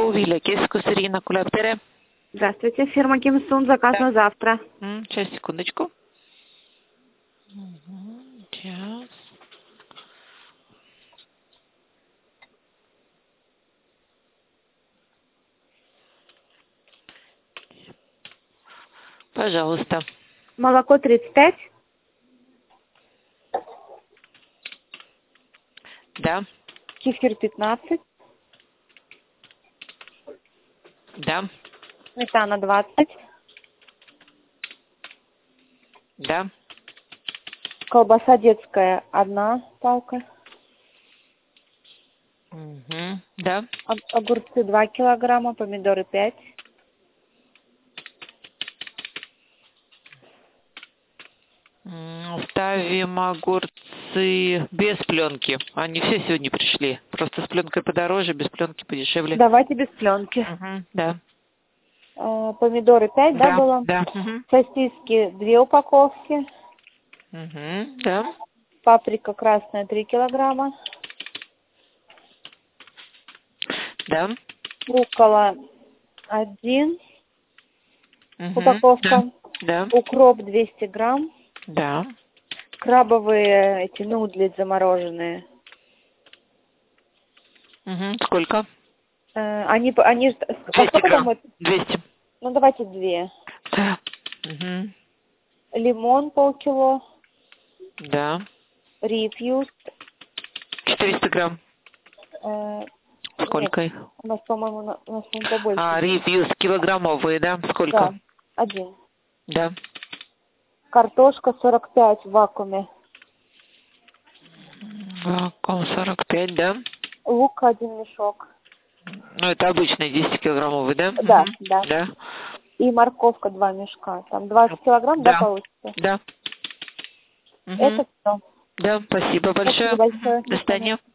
Vilja Keskus, Ирина Кулябтере. Здравствуйте, фирма Кимсун, заказ на завтра. Сейчас, секундочку. Сейчас. Пожалуйста. Молоко 35, Да. кефир 15, Да. сметана 20, Да. колбаса детская 1 палка, Да. огурцы 2 килограмма, помидоры 5. Ставим огурцы без пленки. Они все сегодня пришли. Просто с пленкой подороже, без пленки подешевле. Давайте без пленки. Да. Помидоры 5, да, было? Да. Сосиски 2 упаковки. Да. Паприка красная 3 килограмма. Да. Руккола 1 упаковка. Да. Укроп 200 грамм. Да. Крабовые эти нудли замороженные. Сколько? Они 200 грамм. 200. Ну, давайте 2. Да. Лимон полкило. Да. Рифьюз. 400 грамм. Сколько их? У нас, по-моему, побольше. Рифьюз килограммовые, да? Сколько? Да, 1. Да. Картошка 45 в вакууме. Вакуум 45, да? Лук 1 мешок. Ну, это обычный 10-килограммовый, да? Да, да. Да. И морковка 2 мешка. Там 20 килограмм, да, получится? Да. Это все. Да, спасибо большое. Спасибо большое. До свидания.